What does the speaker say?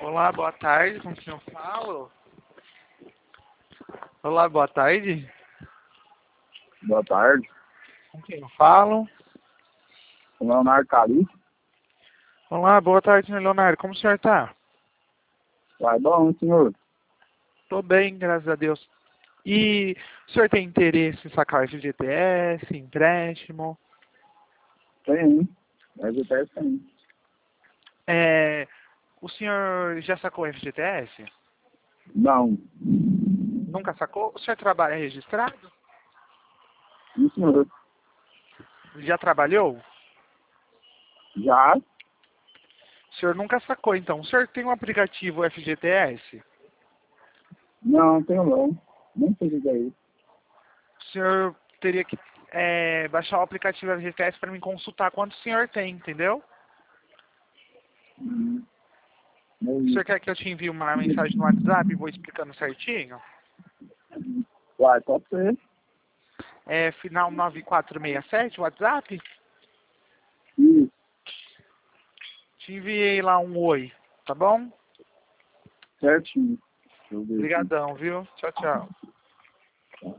Olá, boa tarde, com quem eu falo? Olá, boa tarde, Boa tarde. com quem eu falo? Leonardo Cali. Olá, boa tarde, Leonardo, como o senhor tá? Vai bom, senhor. Tô bem, graças a Deus. E o senhor tem interesse em sacar o FGTS, empréstimo? Tem. Mas até tem. O senhor já sacou o FGTS? Não. Nunca sacou? O senhor trabalha registrado? Sim, senhor. Já trabalhou? Já? O senhor nunca sacou, então. O senhor tem um aplicativo FGTS? Não, tenho não. Nem sei o que é isso. O senhor teria que baixar o aplicativo FGTS para me consultar quanto o senhor tem, entendeu? Nem O senhor isso. quer que eu te envie uma mensagem no WhatsApp e vou explicando certinho? Uai, pode ser. É final 9467, WhatsApp? Isso. Te enviei lá um oi, tá bom? Certinho. Deixa eu ver aqui. Obrigadão, viu? Tchau, tchau.